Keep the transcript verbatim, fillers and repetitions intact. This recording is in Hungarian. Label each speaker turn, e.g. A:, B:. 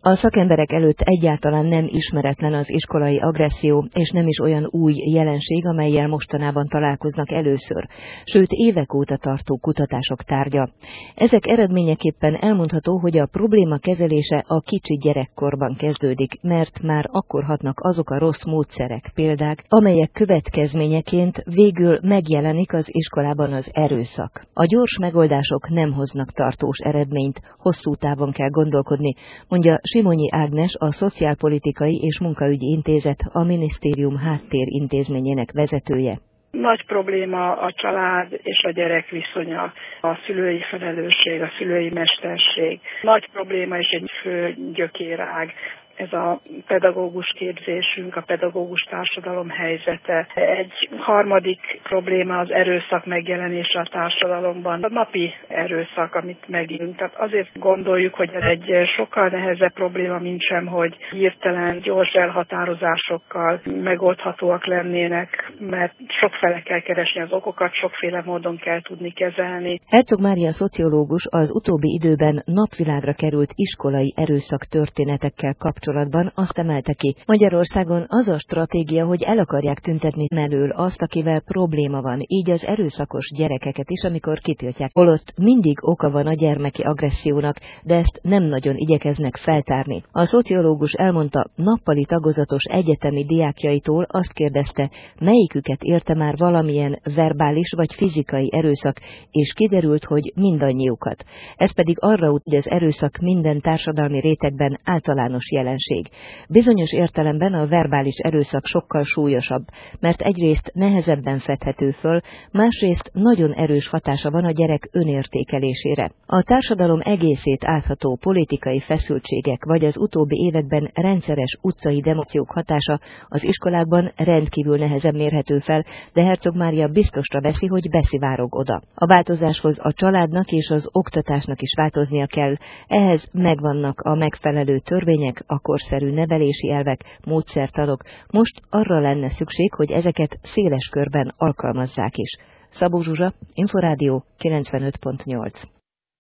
A: A szakemberek előtt egyáltalán nem ismeretlen az iskolai agresszió, és nem is olyan új jelenség, amellyel mostanában találkoznak először, sőt évek óta tartó kutatások tárgya. Ezek eredményeképpen elmondható, hogy a probléma kezelése a kicsi gyerekkorban kezdődik, mert már akkor hatnak azok a rossz módszerek, példák, amelyek következményeként végül megjelenik az iskolában az erőszak. A gyors megoldások nem hoznak tartós eredményt, hosszú távon kell gondolkodni, mondja Simonyi Ágnes, a Szociálpolitikai és Munkaügyi Intézet, a Minisztérium háttérintézményének vezetője.
B: Nagy probléma a család és a gyerek viszonya, a szülői felelősség, a szülői mesterség. Nagy probléma és egy fő gyökérág. Ez a pedagógus képzésünk, a pedagógus társadalom helyzete. Egy harmadik probléma az erőszak megjelenése a társadalomban. A napi erőszak, amit megélünk. Tehát azért gondoljuk, hogy ez egy sokkal nehezebb probléma, mint sem, hogy hirtelen, gyors elhatározásokkal megoldhatóak lennének, mert sokfele kell keresni az okokat, sokféle módon kell tudni kezelni.
A: Herczog Mária szociológus az utóbbi időben napvilágra került iskolai erőszak történetekkel kapcsolatban azt emelte ki, Magyarországon az a stratégia, hogy el akarják tüntetni mellől azt, akivel probléma van, így az erőszakos gyerekeket is, amikor kitiltják. Holott mindig oka van a gyermeki agressziónak, de ezt nem nagyon igyekeznek feltárni. A szociológus elmondta, nappali tagozatos egyetemi diákjaitól azt kérdezte, melyiküket érte már valamilyen verbális vagy fizikai erőszak, és kiderült, hogy mindannyiukat. Ez pedig arra utal, hogy az erőszak minden társadalmi rétegben általános jelenség. Bizonyos értelemben a verbális erőszak sokkal súlyosabb, mert egyrészt nehezebben fedhető föl, másrészt nagyon erős hatása van a gyerek önértékelésére. A társadalom egészét átható politikai feszültségek vagy az utóbbi években rendszeres utcai demokrációk hatása az iskolákban rendkívül nehezen mérhető fel, de Herczog Mária biztosra veszi, hogy beszivárog oda. A változáshoz a családnak és az oktatásnak is változnia kell, ehhez megvannak a megfelelő törvények, a korszerű nevelési elvek, módszertanok, most arra lenne szükség, hogy ezeket széles körben alkalmazzák is. Szabó Zsuzsa, Inforádió kilencvenöt pont nyolc.